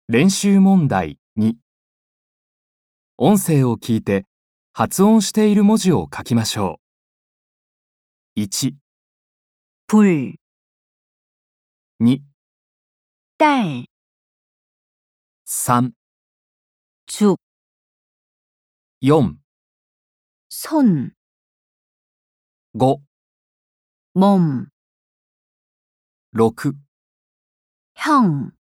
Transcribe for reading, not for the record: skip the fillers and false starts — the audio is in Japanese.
練習問題2。音声を聞いて発音している文字を書きましょう。1、 불, 2、 딸, 3、 죽, 4、 손, 5、 몸, 6、 형